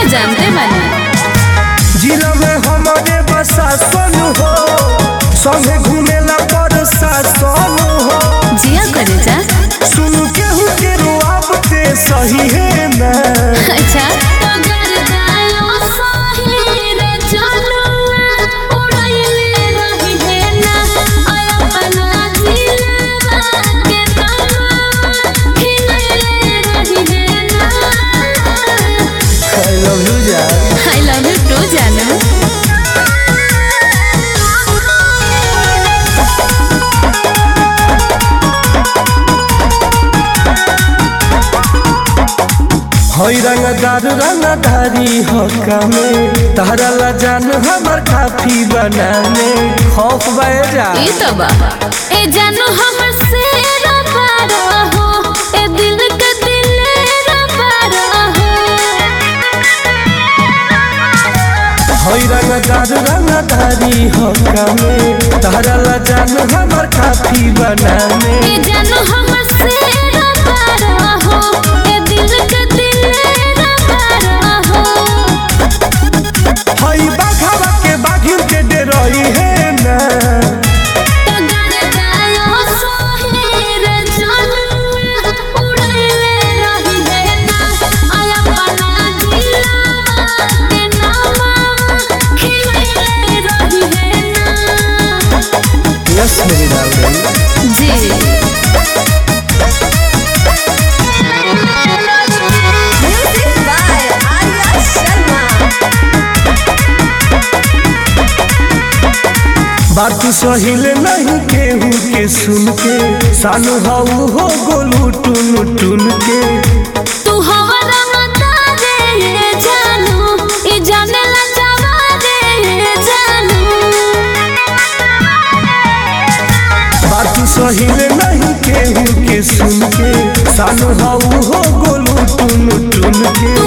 जानते बानी। जिला में हमारे प्रशासन हो, संगे घूमेला प्रशासन हो। जिया करे जा सुन केहू के रुआवते सही है ना। अच्छा I love you too जानू। हई रंगदारी हका में तहरा ला जान हमर काफी बनाने खौफ बजा। ई तो बा ए जानू हमर सेरा पारा हो, ए दिल के दिलेरा पारा हो। हई रंगदारी हका में तहरा ला जान हमर काफी बनाने। ए जानू हमर सेरा पारा हो, ए दिल के दिलेरा पारा हो। हई बाघावा के बाघिन के डरई है ना। तगर गायो सोहेर जानू उड़ैले रही है ना। आया बना दिलवा के नामा खिलैले रही है ना। यस मेरी डार्लिंग। जी बात सहिल नहीं केहू के सुन के, सानू हाउ हो गोलू टुन टुन के। तू हमारा मता रे जानू, ई जाने ला जावा रे जानू। बात सहिल नहीं केहू के सुन के, सानू हाउ हो गोलू टुन टुन के।